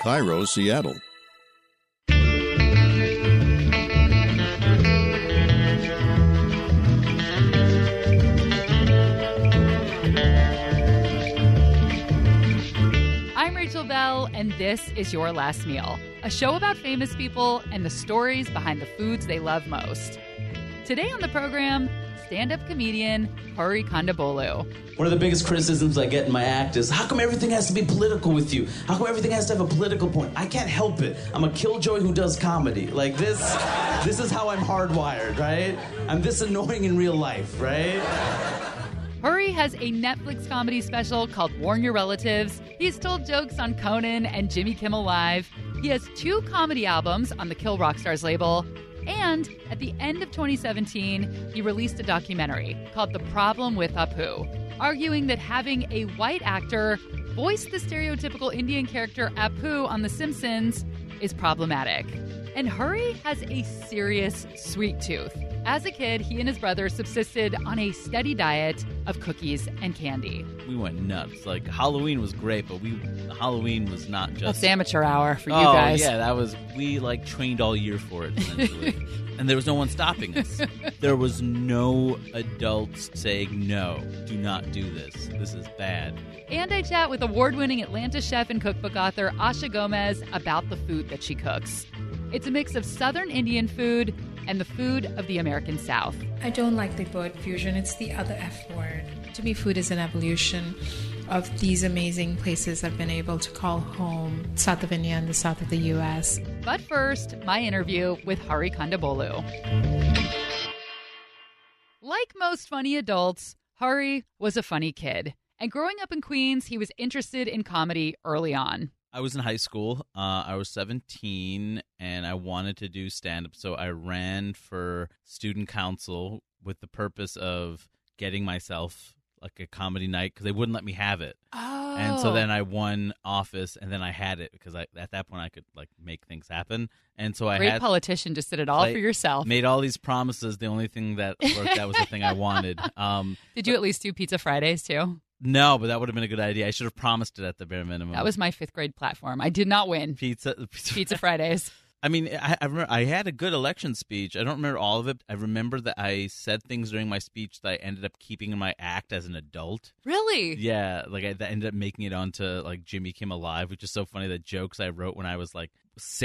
KIRO, Seattle. I'm Rachel Bell, and this is Your Last Meal, a show about famous people and the stories behind the foods they love most. Today on the program, stand-up comedian Hari Kondabolu. One of the biggest criticisms I get in my act is, how come everything has to be political with you? How come everything has to have a political point? I can't help it. I'm a killjoy who does comedy. Like this is how I'm hardwired, right? I'm this annoying in real life, right? Hari has a Netflix comedy special called Warn Your Relatives. He's told jokes on Conan and Jimmy Kimmel Live. He has 2 comedy albums on the Kill Rock Stars label. And at the end of 2017, he released a documentary called The Problem with Apu, arguing that having a white actor voice the stereotypical Indian character Apu on The Simpsons is problematic. And Hari has a serious sweet tooth. As a kid, he and his brother subsisted on a steady diet of cookies and candy. We went nuts. Like, Halloween was great, but Halloween was not just... That's amateur hour for you guys. Oh, yeah, we, trained all year for it, essentially. And there was no one stopping us. There was no adults saying, no, do not do this. This is bad. And I chat with award-winning Atlanta chef and cookbook author Asha Gomez about the food that she cooks. It's a mix of Southern Indian food and the food of the American South. I don't like the word fusion. It's the other F word. To me, food is an evolution of these amazing places I've been able to call home, south of India and the south of the U.S. But first, my interview with Hari Kondabolu. Like most funny adults, Hari was a funny kid. And growing up in Queens, he was interested in comedy early on. I was in high school. I was 17, and I wanted to do stand-up, so I ran for student council with the purpose of getting myself like a comedy night because they wouldn't let me have it. Oh. And so then I won office, and then I had it because at that point I could like make things happen. And so Great politician, just did it all for yourself. Made all these promises. The only thing that worked out was the thing I wanted. Did you at least do Pizza Fridays too? No, but that would have been a good idea. I should have promised it at the bare minimum. That was my 5th grade platform. I did not win. Pizza Fridays. I mean, I remember I had a good election speech. I don't remember all of it. I remember that I said things during my speech that I ended up keeping in my act as an adult. Really? Yeah, like I ended up making it onto like Jimmy Kimmel Live, which is so funny. The jokes I wrote when I was like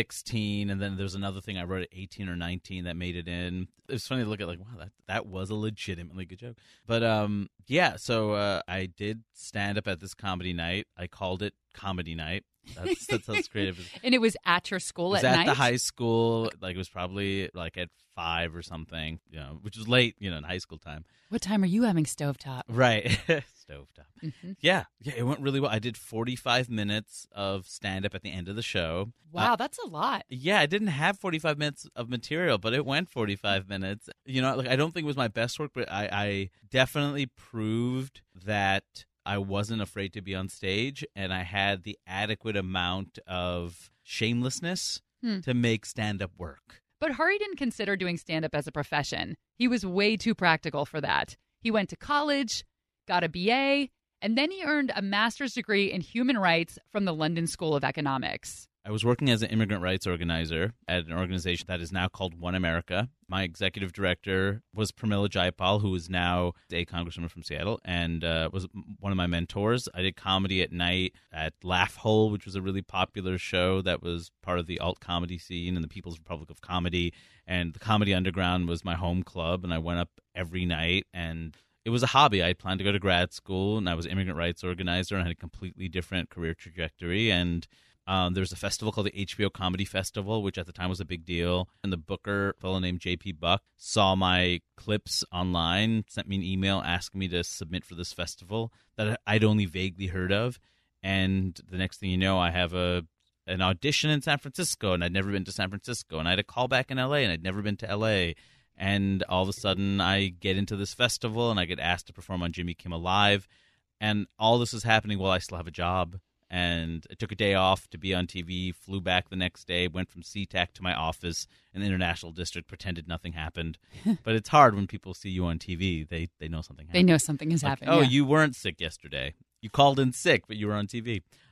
16, and then there's another thing I wrote at 18 or 19 that made it in. It was funny to look at, like, wow, that was a legitimately good joke. But yeah, so I did stand up at this comedy night. I called it Comedy Night. That sounds creative. And it was at your school at night? It was at the high school. Like, it was probably like at 5 or something, which was late, in high school time. What time are you having stovetop? Right. Stovetop. Mm-hmm. Yeah, it went really well. I did 45 minutes of stand-up at the end of the show. Wow, that's a lot. Yeah, I didn't have 45 minutes of material, but it went 45 minutes. I don't think it was my best work, but I definitely proved that I wasn't afraid to be on stage, and I had the adequate amount of shamelessness to make stand-up work. But Hari didn't consider doing stand-up as a profession. He was way too practical for that. He went to college, got a BA, and then he earned a master's degree in human rights from the London School of Economics. I was working as an immigrant rights organizer at an organization that is now called One America. My executive director was Pramila Jayapal, who is now a congresswoman from Seattle, and was one of my mentors. I did comedy at night at Laugh Hole, which was a really popular show that was part of the alt comedy scene in the People's Republic of Comedy. And the Comedy Underground was my home club, and I went up every night. And it was a hobby. I had planned to go to grad school, and I was an immigrant rights organizer, and I had a completely different career trajectory. And there was a festival called the HBO Comedy Festival, which at the time was a big deal. And the booker, a fellow named J.P. Buck, saw my clips online, sent me an email asking me to submit for this festival that I'd only vaguely heard of. And the next thing you know, I have an audition in San Francisco, and I'd never been to San Francisco. And I had a callback in L.A., and I'd never been to L.A. And all of a sudden, I get into this festival, and I get asked to perform on Jimmy Kimmel Live. And all this is happening while I still have a job. And I took a day off to be on TV, flew back the next day, went from SeaTac to my office in the International District, pretended nothing happened. But it's hard when people see you on TV. They know something happened. They know something has happened. Oh, yeah. You weren't sick yesterday. You called in sick, but you were on TV.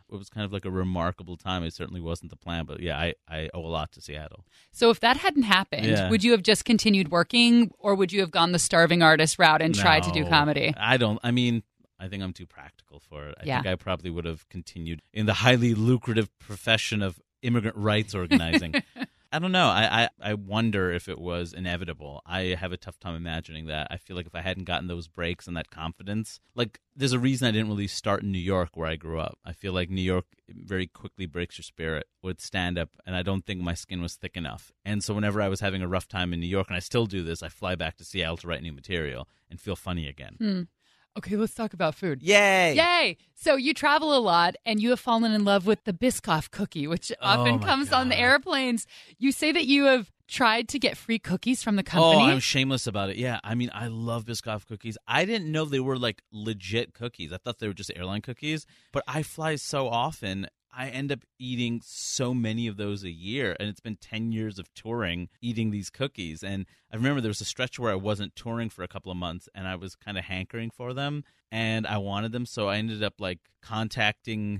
it was kind of like a remarkable time. It certainly wasn't the plan, but yeah, I owe a lot to Seattle. So if that hadn't happened, Yeah. would you have just continued working, or would you have gone the starving artist route and tried to do No, comedy? I think I'm too practical for it. I Yeah. think I probably would have continued in the highly lucrative profession of immigrant rights organizing. I don't know. I wonder if it was inevitable. I have a tough time imagining that. I feel like if I hadn't gotten those breaks and that confidence, like there's a reason I didn't really start in New York where I grew up. I feel like New York very quickly breaks your spirit with stand-up, and I don't think my skin was thick enough. And so whenever I was having a rough time in New York, and I still do this, I fly back to Seattle to write new material and feel funny again. Okay, let's talk about food. Yay! Yay! So you travel a lot, and you have fallen in love with the Biscoff cookie, which often my comes on the God. airplanes. You say that you have tried to get free cookies from the Oh, company. I'm shameless about it. Yeah, I mean, I love Biscoff cookies. I didn't know they were like legit cookies. I thought they were just airline cookies. But I fly so often, I end up eating so many of those a year. And it's been 10 years of touring eating these cookies. And I remember there was a stretch where I wasn't touring for a couple of months, and I was kind of hankering for them, and I wanted them. So I ended up like contacting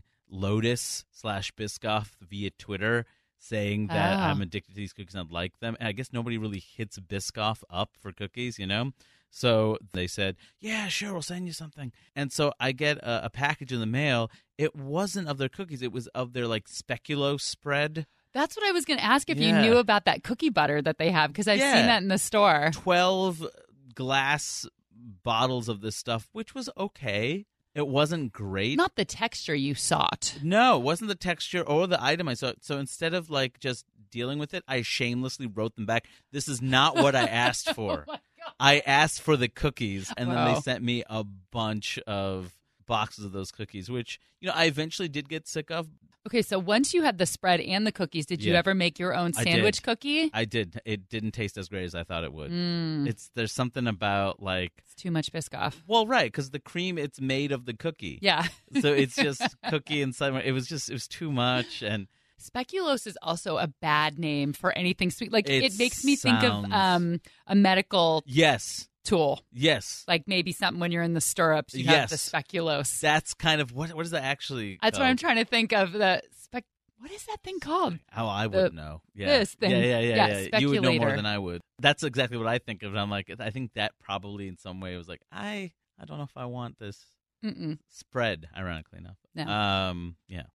Lotus/Biscoff via Twitter, saying that I'm addicted to these cookies and I'd like them. And I guess nobody really hits Biscoff up for cookies, you know? So they said, yeah, sure, we'll send you something. And so I get a package in the mail. It wasn't of their cookies. It was of their, like, speculoos spread. That's what I was going to ask if you Yeah. knew about that cookie butter that they have, because I've Yeah. seen that in the store. 12 glass bottles of this stuff, which was okay. It wasn't great. Not the texture you sought. No, it wasn't the texture or the item I saw. So instead of like just dealing with it, I shamelessly wrote them back. This is not what I asked for. Oh my God. I asked for the cookies, and then Wow. they sent me a bunch of boxes of those cookies, which, you know, I eventually did get sick of. Okay, so once you had the spread and the cookies, did you Yeah. ever make your own I sandwich did. cookie? I did. It didn't taste as great as I thought it would. Mm, There's something about like, it's too much Biscoff. well, right, because the cream, it's made of the cookie. Yeah. So it's just cookie inside. It was too much. And Speculoos is also a bad name for anything sweet. Like, It it makes me think of sounds- a medical yes, tool. yes. Like maybe something when you're in the stirrups, you have the Yes. speculoos. That's kind of, what is that actually That's what called? I'm trying to think of. What is that thing called? Oh, I would know. Yeah. this thing. Yeah. Yeah, You would know more speculator. than I would. That's exactly what I think of. And I'm like, I think that probably in some way was like, I don't know if I want this Mm-mm. spread, ironically enough. No. Yeah.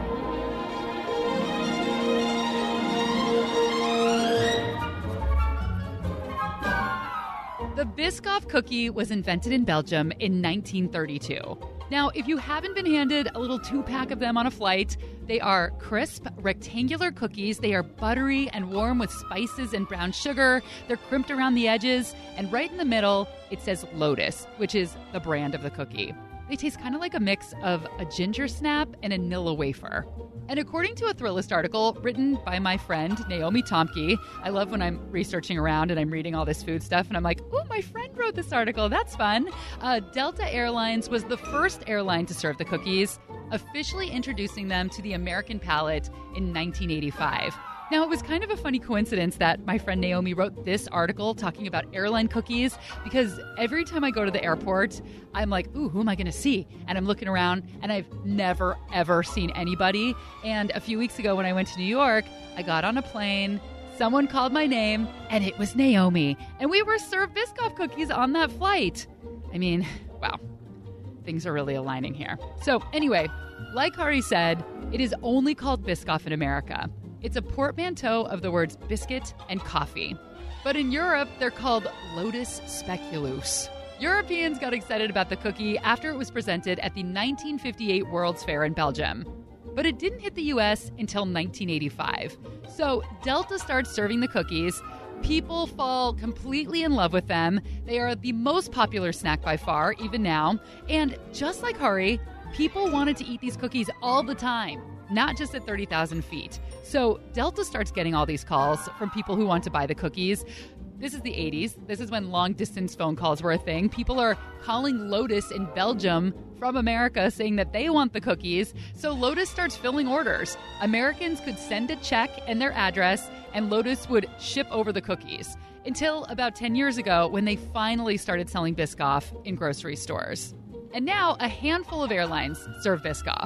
The Biscoff cookie was invented in Belgium in 1932. Now, if you haven't been handed a little 2-pack of them on a flight, they are crisp, rectangular cookies. They are buttery and warm with spices and brown sugar. They're crimped around the edges, and right in the middle, it says Lotus, which is the brand of the cookie. They taste kind of like a mix of a ginger snap and a Nilla wafer. And according to a Thrillist article written by my friend Naomi Tomke, I love when I'm researching around and I'm reading all this food stuff and I'm like, oh, my friend wrote this article. That's fun. Delta Airlines was the first airline to serve the cookies, officially introducing them to the American palate in 1985. Now, it was kind of a funny coincidence that my friend Naomi wrote this article talking about airline cookies, because every time I go to the airport, I'm like, ooh, who am I going to see? And I'm looking around, and I've never, ever seen anybody. And a few weeks ago when I went to New York, I got on a plane, someone called my name, and it was Naomi. And we were served Biscoff cookies on that flight. I mean, wow, things are really aligning here. So anyway, like Hari said, it is only called Biscoff in America. It's a portmanteau of the words biscuit and coffee. But in Europe, they're called Lotus Speculoos. Europeans got excited about the cookie after it was presented at the 1958 World's Fair in Belgium. But it didn't hit the U.S. until 1985. So Delta starts serving the cookies. People fall completely in love with them. They are the most popular snack by far, even now. And just like Hari, people wanted to eat these cookies all the time, not just at 30,000 feet. So Delta starts getting all these calls from people who want to buy the cookies. This is the 80s. This is when long-distance phone calls were a thing. People are calling Lotus in Belgium from America saying that they want the cookies. So Lotus starts filling orders. Americans could send a check and their address, and Lotus would ship over the cookies. Until about 10 years ago, when they finally started selling Biscoff in grocery stores. And now a handful of airlines serve Biscoff.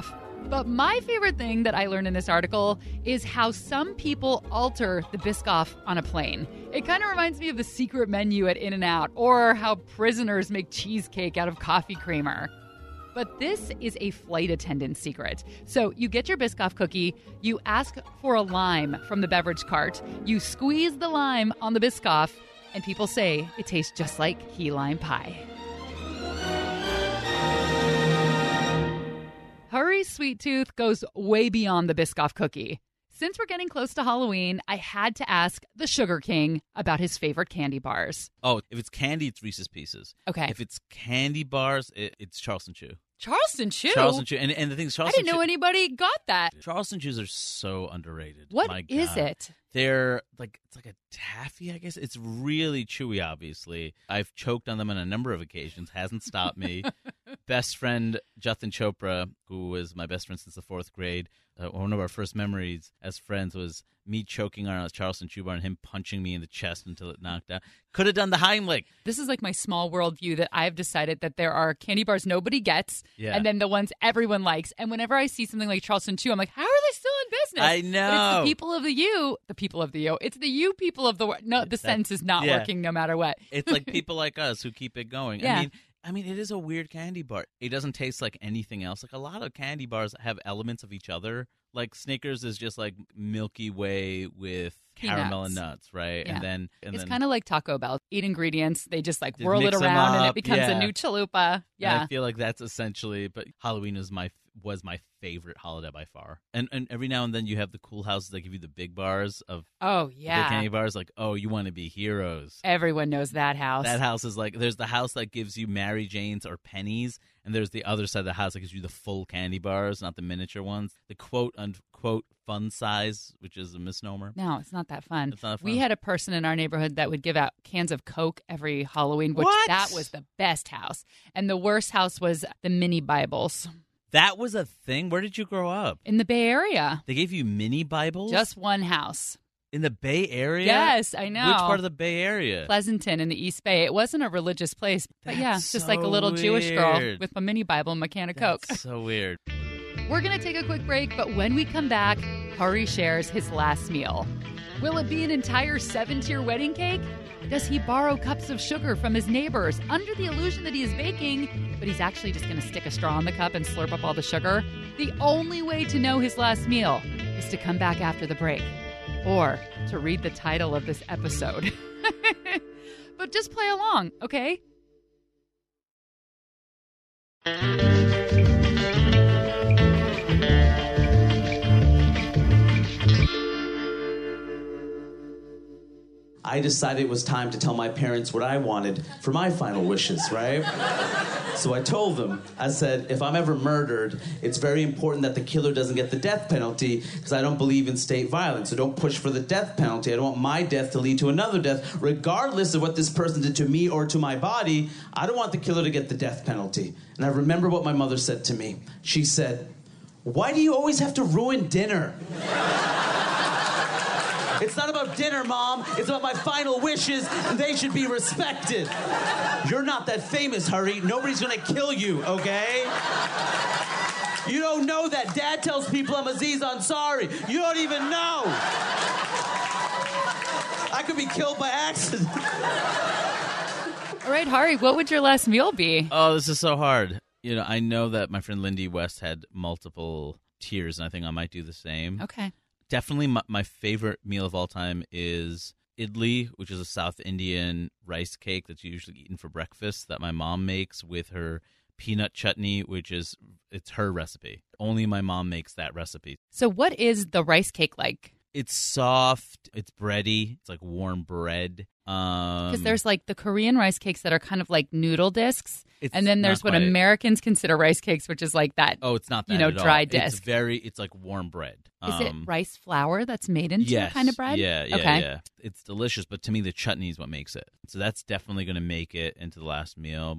But my favorite thing that I learned in this article is how some people alter the Biscoff on a plane. It kind of reminds me of the secret menu at In-N-Out, or how prisoners make cheesecake out of coffee creamer. But this is a flight attendant secret. So you get your Biscoff cookie, you ask for a lime from the beverage cart, you squeeze the lime on the Biscoff, and people say it tastes just like key lime pie. Hurry's sweet tooth goes way beyond the Biscoff cookie. Since we're getting close to Halloween, I had to ask the Sugar King about his favorite candy bars. Oh, if it's candy, it's Reese's Pieces. Okay. If it's candy bars, it's Charleston Chew. Charleston Chew? Charleston Chew. And the thing is, I Charleston didn't know anybody got that. Charleston Chews are so underrated. What My is God. it? They're it's like a taffy, I guess. It's really chewy, obviously. I've choked on them on a number of occasions. Hasn't stopped me. Best friend, Jatin Chopra, who was my best friend since the 4th grade, one of our first memories as friends was me choking on a Charleston Chew bar and him punching me in the chest until it knocked out. Could have done the Heimlich. This is like my small world view that I've decided that there are candy bars nobody gets, Yeah. and then the ones everyone likes. And whenever I see something like Charleston Chew, I'm like, how are they still in business? I know. But it's the people of the U. It's the you people of the world. No, the sense is not yeah. working no matter what. It's like people like us who keep it going. Yeah. I mean, it is a weird candy bar. It doesn't taste like anything else. Like a lot of candy bars have elements of each other. Like Snickers is just like Milky Way with caramel and nuts, right? Yeah. And It's then kind of like Taco Bell. Eat ingredients, they just like Just whirl it mix 'em around and it up, becomes yeah. a new chalupa. and Yeah. I feel like that's essentially. But Halloween was my favorite holiday by far. And every now and then you have the cool houses that give you the big bars of Oh, the yeah. candy bars. Like, oh, you want to be heroes. Everyone knows that house. That house is like, there's the house that gives you Mary Jane's or pennies, and there's the other side of the house that gives you the full candy bars, not the miniature ones. The quote-unquote fun size, which is a misnomer. No, it's not that fun. It's not fun. We had a person in our neighborhood that would give out cans of Coke every Halloween, which What? that was the best house. And the worst house was the mini Bibles That was a thing? Where did you grow up? in the Bay Area. They gave you mini Bibles? Just one house. in the Bay Area? Yes, I know. Which part of the Bay Area? Pleasanton in the East Bay. It wasn't a religious place, but yeah, That's just like a so little Jewish girl weird. with a mini Bible and a can of Coke. That's so weird. We're going to take a quick break, but when we come back, Hari shares his last meal. Will it be an entire 7-tier wedding cake? Does he borrow cups of sugar from his neighbors under the illusion that he is baking, but he's actually just going to stick a straw in the cup and slurp up all the sugar? The only way to know his last meal is to come back after the break or to read the title of this episode. But just play along, okay? I decided it was time to tell my parents what I wanted for my final wishes, right? So I told them, I said, if I'm ever murdered, it's very important that the killer doesn't get the death penalty because I don't believe in state violence. So don't push for the death penalty. I don't want my death to lead to another death. Regardless of what this person did to me or to my body, I don't want the killer to get the death penalty. And I remember what my mother said to me. She said, "Why do you always have to ruin dinner?" It's not about dinner, Mom. It's about my final wishes, and they should be respected. You're not that famous, Hurry. Nobody's gonna kill you, okay? You don't know that. Dad tells people I'm Aziz Ansari. You don't even know. I could be killed by accident. All right, Hari, what would your last meal be? Oh, this is so hard. You know, I know that my friend Lindy West had multiple tiers, and I think I might do the same. Okay. Definitely my favorite meal of all time is idli, which is a South Indian rice cake that's usually eaten for breakfast that my mom makes with her peanut chutney, it's her recipe. Only my mom makes that recipe. So what is the rice cake like? It's soft, it's bready, it's like warm bread. Because there's like the Korean rice cakes that are kind of like noodle discs. It's And then there's not what quite- Americans consider rice cakes, which is like that. Oh, it's not that you know, at all. dry It's disc. it's like warm bread. Is it rice flour that's made into Yes. a kind of bread? Yeah, Okay. yeah. It's delicious, but to me, the chutney is what makes it. So that's definitely going to make it into the last meal.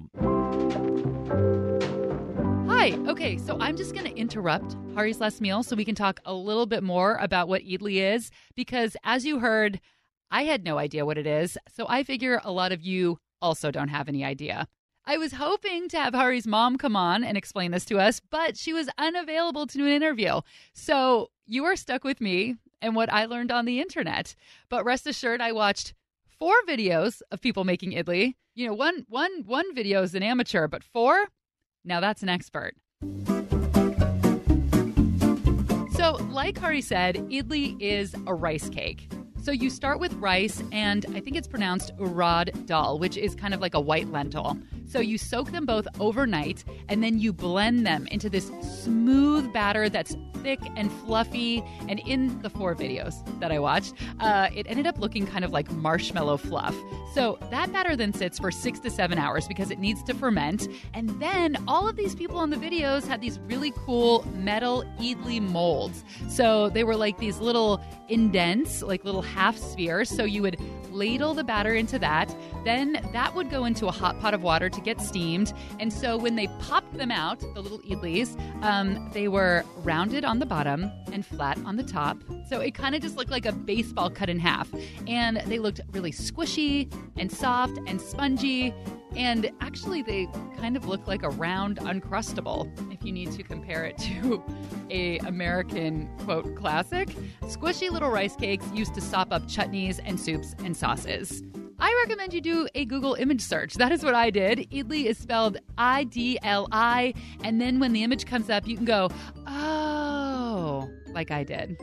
Hi. Okay, so I'm just going to interrupt Hari's last meal so we can talk a little bit more about what idli is, because as you heard, I had no idea what it is, so I figure a lot of you also don't have any idea. I was hoping to have Hari's mom come on and explain this to us, but she was unavailable to do an interview. So you are stuck with me and what I learned on the internet. But rest assured, I watched 4 videos of people making idli. You know, one video is an amateur, but 4, now that's an expert. So like Hari said, idli is a rice cake. So you start with rice, and I think it's pronounced urad dal, which is kind of like a white lentil. So you soak them both overnight, and then you blend them into this smooth batter that's thick and fluffy. And in the 4 videos that I watched, it ended up looking kind of like marshmallow fluff. So that batter then sits for 6 to 7 hours because it needs to ferment. And then all of these people on the videos had these really cool metal idli molds. So they were like these little indents, like little half spheres. So you would ladle the batter into that. Then that would go into a hot pot of water to get steamed. And so when they popped them out, the little idlis, they were rounded on the bottom and flat on the top. So it kind of just looked like a baseball cut in half. And they looked really squishy and soft and spongy. And actually, they kind of look like a round Uncrustable, if you need to compare it to a American, quote, classic. Squishy little rice cakes used to sop up chutneys and soups and sauces. I recommend you do a Google image search. That is what I did. Idli is spelled I-D-L-I. And then when the image comes up, you can go, oh, like I did.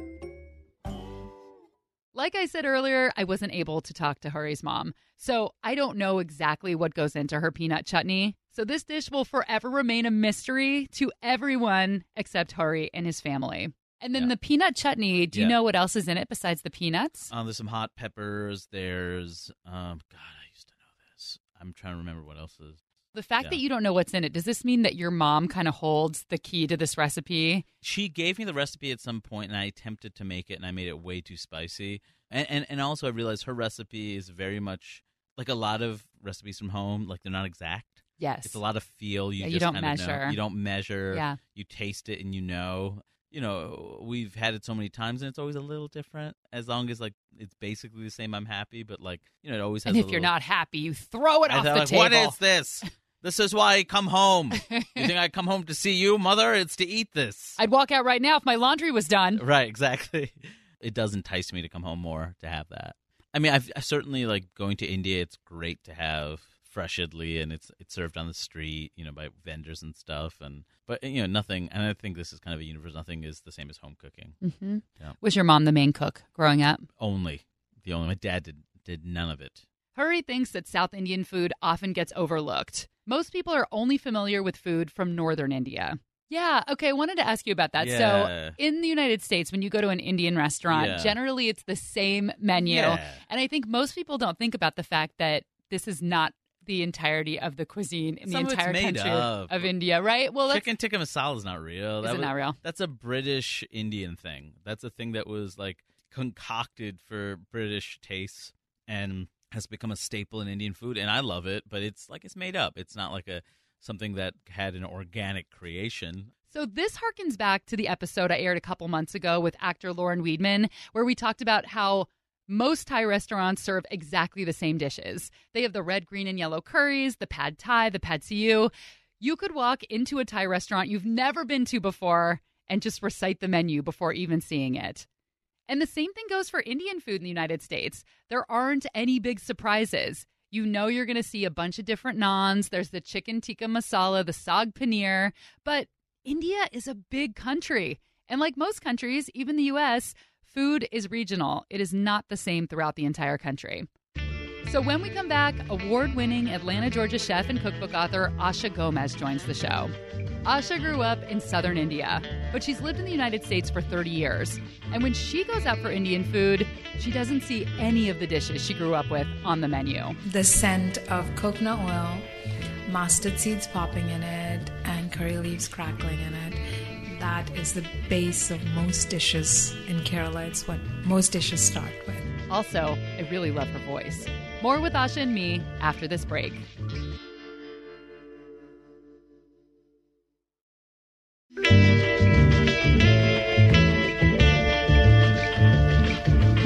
Like I said earlier, I wasn't able to talk to Hari's mom, so I don't know exactly what goes into her peanut chutney. So this dish will forever remain a mystery to everyone except Hari and his family. And then the peanut chutney, do you know what else is in it besides the peanuts? There's some hot peppers. There's, God, I used to know this. I'm trying to remember what else is. The fact that you don't know what's in it, does this mean that your mom kind of holds the key to this recipe? She gave me the recipe at some point, and I attempted to make it, and I made it way too spicy. And also I realized her recipe is very much like a lot of recipes from home, like they're not exact. Yes. It's a lot of feel. You don't measure. You don't measure. Yeah. You taste it and you know. You know, we've had it so many times, and it's always a little different. As long as, like, it's basically the same, I'm happy. But, like, you know, it always has and if you're not happy, you throw it off the table. What is this? This is why I come home. You think I come home to see you, Mother? It's to eat this. I'd walk out right now if my laundry was done. Right, exactly. It does entice me to come home more to have that. I mean, I certainly, like, going to India, it's great to have fresh idli, and it's served on the street, you know, by vendors and stuff. But, you know, nothing, and I think this is kind of a universe, nothing is the same as home cooking. Mm-hmm. Yeah. Was your mom the main cook growing up? Only. My dad did none of it. Hari thinks that South Indian food often gets overlooked. Most people are only familiar with food from northern India. Yeah, okay, I wanted to ask you about that. Yeah. So in the United States, when you go to an Indian restaurant, generally it's the same menu. Yeah. And I think most people don't think about the fact that this is not the entirety of the cuisine in Some the entire of it's made country up. of India, right? Well, Chicken tikka masala is not real. Is it not real? That's a British Indian thing. That's a thing that was like concocted for British tastes and has become a staple in Indian food. And I love it, but it's made up. It's not like something that had an organic creation. So this harkens back to the episode I aired a couple months ago with actor Lauren Weedman, where we talked about how most Thai restaurants serve exactly the same dishes. They have the red, green, and yellow curries, the pad Thai, the pad see ew. You could walk into a Thai restaurant you've never been to before and just recite the menu before even seeing it. And the same thing goes for Indian food in the United States. There aren't any big surprises. You know you're going to see a bunch of different naans. There's the chicken tikka masala, the saag paneer. But India is a big country. And like most countries, even the U.S., food is regional. It is not the same throughout the entire country. So when we come back, award-winning Atlanta, Georgia chef and cookbook author Asha Gomez joins the show. Asha grew up in southern India, but she's lived in the United States for 30 years. And when she goes out for Indian food, she doesn't see any of the dishes she grew up with on the menu. The scent of coconut oil, mustard seeds popping in it, and curry leaves crackling in it. That is the base of most dishes in Kerala. It's what most dishes start with. Also, I really love her voice. More with Asha and me after this break.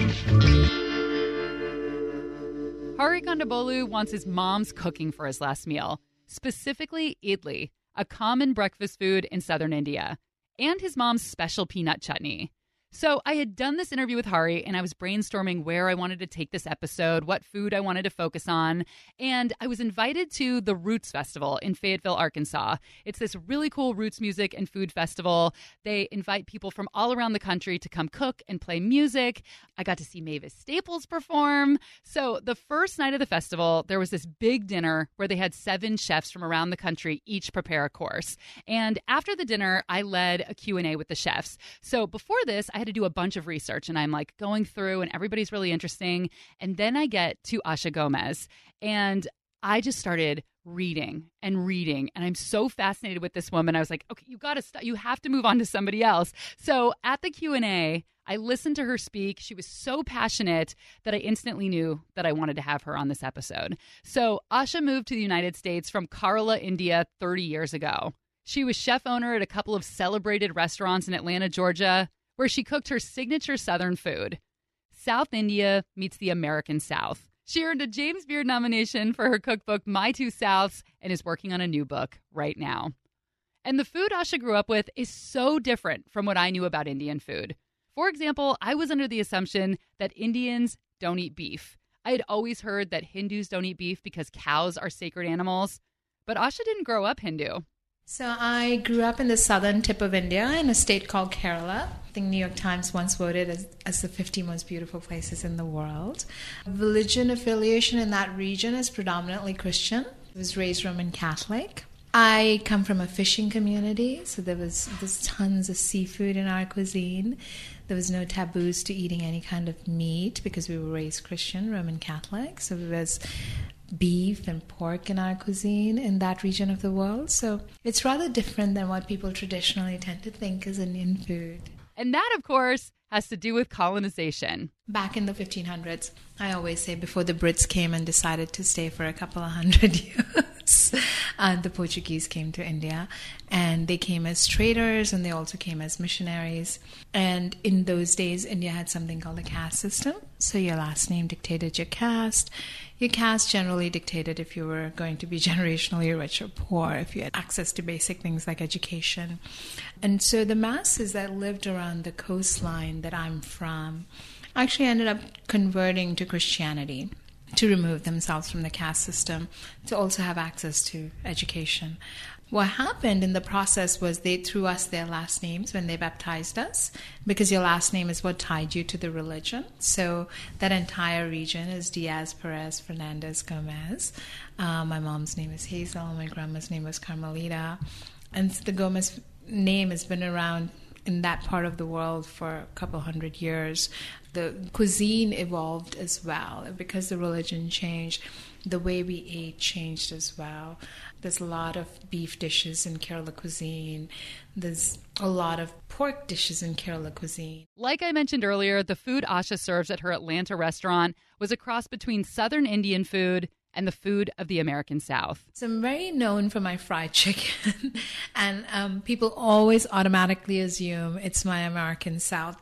Hari Kondabolu wants his mom's cooking for his last meal. specifically idli, a common breakfast food in southern India, and his mom's special peanut chutney. So I had done this interview with Hari, and I was brainstorming where I wanted to take this episode, what food I wanted to focus on, and I was invited to the Roots Festival in Fayetteville, Arkansas. It's this really cool roots music and food festival. They invite people from all around the country to come cook and play music. I got to see Mavis Staples perform. So the first night of the festival, there was this big dinner where they had 7 chefs from around the country each prepare a course. And after the dinner, I led a Q&A with the chefs. So before this, I had to do a bunch of research, and I'm like going through, and everybody's really interesting. And then I get to Asha Gomez, and I just started reading, and I'm so fascinated with this woman. I was like, okay, you have to move on to somebody else. So at the Q&A, I listened to her speak. She was so passionate that I instantly knew that I wanted to have her on this episode. So Asha moved to the United States from Kerala, India 30 years ago. She was chef owner at a couple of celebrated restaurants in Atlanta, Georgia, where she cooked her signature Southern food. South India meets the American South. She earned a James Beard nomination for her cookbook, My Two Souths, and is working on a new book right now. And the food Asha grew up with is so different from what I knew about Indian food. For example, I was under the assumption that Indians don't eat beef. I had always heard that Hindus don't eat beef because cows are sacred animals. But Asha didn't grow up Hindu. So I grew up in the southern tip of India in a state called Kerala. I think New York Times once voted as the 50 most beautiful places in the world. Religion affiliation in that region is predominantly Christian. I was raised Roman Catholic. I come from a fishing community, so there's tons of seafood in our cuisine. There was no taboos to eating any kind of meat because we were raised Christian, Roman Catholic. So there was beef and pork in our cuisine in that region of the world. So it's rather different than what people traditionally tend to think is Indian food. And that, of course, has to do with colonization. Back in the 1500s, I always say before the Brits came and decided to stay for a couple of hundred years, the Portuguese came to India, and they came as traders and they also came as missionaries. And in those days, India had something called a caste system. So your last name dictated your caste. Your caste generally dictated if you were going to be generationally rich or poor, if you had access to basic things like education. And so the masses that lived around the coastline that I'm from actually ended up converting to Christianity to remove themselves from the caste system, to also have access to education. What happened in the process was they threw us their last names when they baptized us, because your last name is what tied you to the religion. So that entire region is Diaz, Perez, Fernandez, Gomez. My mom's name is Hazel. My grandma's name was Carmelita. And the Gomez name has been around in that part of the world for a couple hundred years. The cuisine evolved as well. Because the religion changed, the way we ate changed as well. There's a lot of beef dishes in Kerala cuisine. There's a lot of pork dishes in Kerala cuisine. Like I mentioned earlier, the food Asha serves at her Atlanta restaurant was a cross between Southern Indian food and the food of the American South. So I'm very known for my fried chicken. And people always automatically assume it's my American South.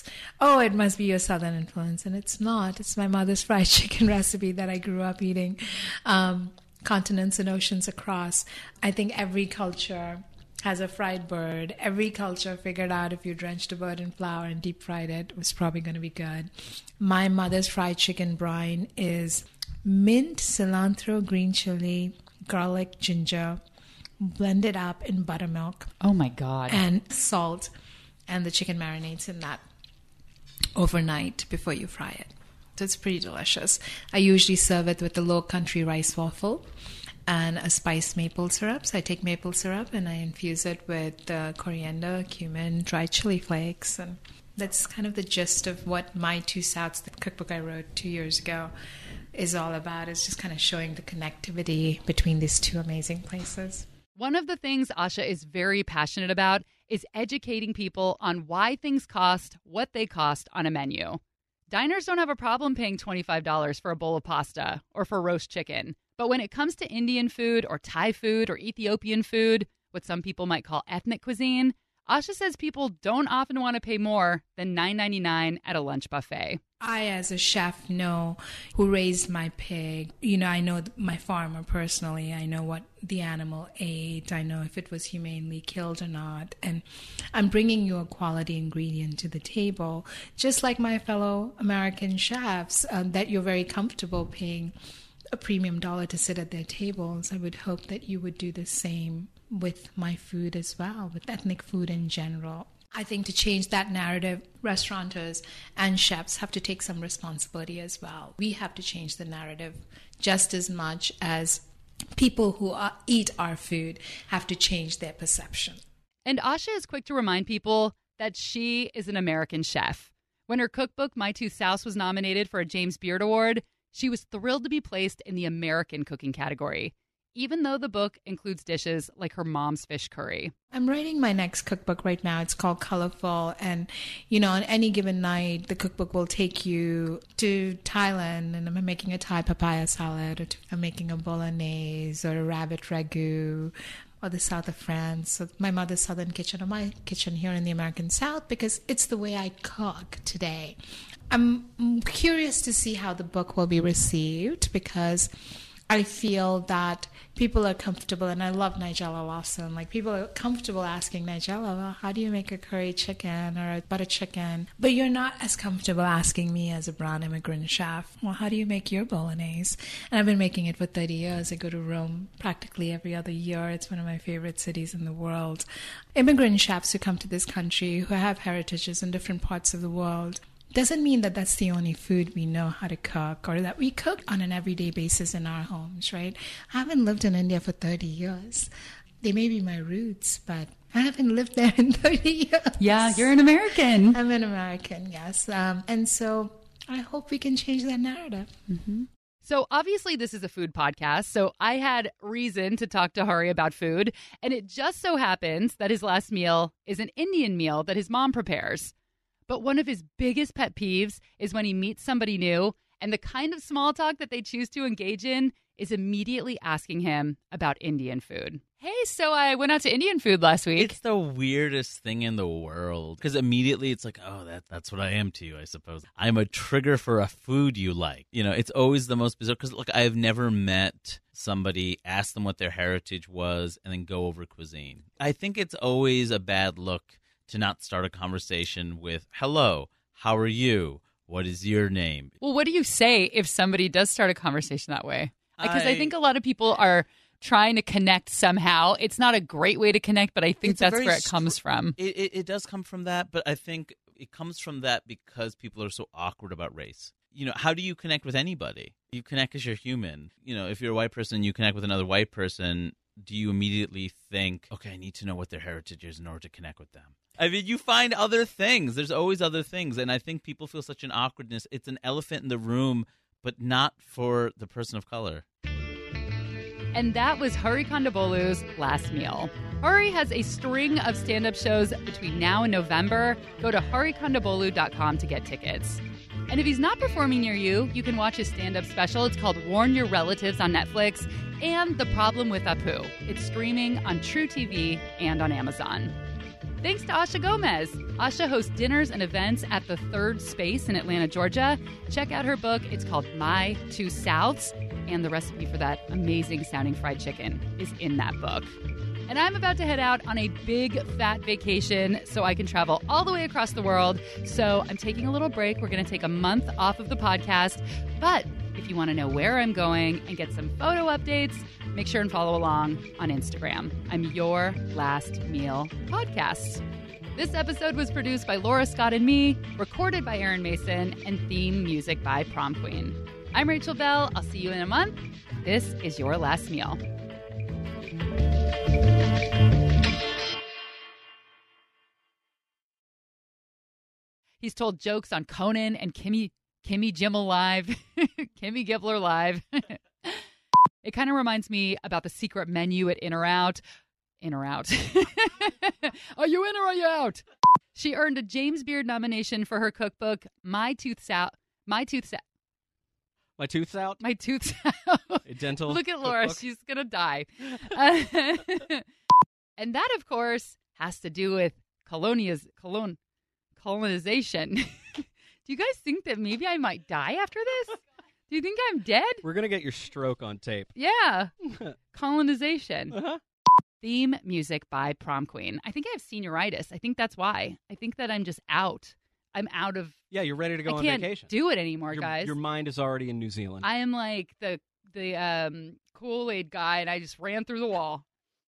It must be your Southern influence. And it's not. It's my mother's fried chicken recipe that I grew up eating continents and oceans across. I think every culture has a fried bird. Every culture figured out if you drenched a bird in flour and deep fried it, it was probably going to be good. My mother's fried chicken brine is mint, cilantro, green chili, garlic, ginger, blended up in buttermilk. Oh my God. And salt. And the chicken marinates in that overnight before you fry it. So it's pretty delicious. I usually serve it with the Low Country rice waffle and a spiced maple syrup. So I take maple syrup and I infuse it with coriander, cumin, dried chili flakes. And that's kind of the gist of what My Two Souths, the cookbook I wrote 2 years ago, is all about. Is just kind of showing the connectivity between these two amazing places. One of the things Asha is very passionate about is educating people on why things cost what they cost on a menu. Diners don't have a problem paying $25 for a bowl of pasta or for roast chicken. But when it comes to Indian food or Thai food or Ethiopian food, what some people might call ethnic cuisine, Asha says people don't often want to pay more than $9.99 at a lunch buffet. I, as a chef, know who raised my pig. I know my farmer personally. I know what the animal ate. I know if it was humanely killed or not. And I'm bringing you a quality ingredient to the table, just like my fellow American chefs, that you're very comfortable paying a premium dollar to sit at their tables. I would hope that you would do the same with my food as well, with ethnic food in general. I think to change that narrative, restaurateurs and chefs have to take some responsibility as well. We have to change the narrative just as much as people who eat our food have to change their perception. And Asha is quick to remind people that she is an American chef. When her cookbook, My Two Souths, was nominated for a James Beard Award, she was thrilled to be placed in the American cooking category, even though the book includes dishes like her mom's fish curry. I'm writing my next cookbook right now. It's called Colorful. And, on any given night, the cookbook will take you to Thailand, and I'm making a Thai papaya salad, or I'm making a bolognese or a rabbit ragu, or the south of France, or my mother's southern kitchen, or my kitchen here in the American South, because it's the way I cook today. I'm curious to see how the book will be received, because I feel that people are comfortable, and I love Nigella Lawson. Like, people are comfortable asking Nigella, well, how do you make a curry chicken or a butter chicken? But you're not as comfortable asking me as a brown immigrant chef, well, how do you make your bolognese? And I've been making it for 30 years. I go to Rome practically every other year. It's one of my favorite cities in the world. Immigrant chefs who come to this country, who have heritages in different parts of the world, doesn't mean that that's the only food we know how to cook, or that we cook on an everyday basis in our homes, right? I haven't lived in India for 30 years. They may be my roots, but I haven't lived there in 30 years. Yeah, you're an American. I'm an American, yes. And so I hope we can change that narrative. Mm-hmm. So obviously this is a food podcast, so I had reason to talk to Hari about food, and it just so happens that his last meal is an Indian meal that his mom prepares. But one of his biggest pet peeves is when he meets somebody new, and the kind of small talk that they choose to engage in is immediately asking him about Indian food. Hey, so I went out to Indian food last week. It's the weirdest thing in the world, because immediately it's like, oh, that's what I am to you, I suppose. I'm a trigger for a food you like. It's always the most bizarre, because look, I've never met somebody, ask them what their heritage was, and then go over cuisine. I think it's always a bad look to not start a conversation with, hello, how are you? What is your name? Well, what do you say if somebody does start a conversation that way? Because I think a lot of people are trying to connect somehow. It's not a great way to connect, but I think that's where it comes from. It does come from that, but I think it comes from that because people are so awkward about race. How do you connect with anybody? You connect because you're human. If you're a white person, you connect with another white person, do you immediately think, okay, I need to know what their heritage is in order to connect with them? I mean, you find other things. There's always other things. And I think people feel such an awkwardness. It's an elephant in the room, but not for the person of color. And that was Hari Kondabolu's last meal. Hari has a string of stand-up shows between now and November. Go to harikondabolu.com to get tickets. And if he's not performing near you, you can watch his stand-up special. It's called Warn Your Relatives on Netflix, and The Problem with Apu. It's streaming on True TV and on Amazon. Thanks to Asha Gomez. Asha hosts dinners and events at the Third Space in Atlanta, Georgia. Check out her book. It's called My Two Souths, and the recipe for that amazing sounding fried chicken is in that book. And I'm about to head out on a big fat vacation so I can travel all the way across the world. So I'm taking a little break. We're going to take a month off of the podcast. But if you want to know where I'm going and get some photo updates, make sure and follow along on Instagram. I'm Your Last Meal Podcast. This episode was produced by Laura Scott and me, recorded by Aaron Mason, and theme music by Prom Queen. I'm Rachel Bell. I'll see you in a month. This is Your Last Meal. He's told jokes on Conan and Kimmy Gimmel Live, Kimmy Gibbler Live. It kind of reminds me about the secret menu at In or Out. In or Out. Are you in or are you out? She earned a James Beard nomination for her cookbook, My Tooth's Out. My Tooth's Out. My tooth's out? My Tooth's Out. A dental Look at Laura. cookbook? She's going to die. And that, of course, has to do with colonization. Do you guys think that maybe I might die after this? Do you think I'm dead? We're going to get your stroke on tape. Yeah. Colonization. Uh-huh. Theme music by Prom Queen. I think I have senioritis. I think that's why. I think that I'm just out. I'm out of... Yeah, you're ready to go I on can't vacation. do it anymore, guys. Your mind is already in New Zealand. I am like the Kool-Aid guy, and I just ran through the wall.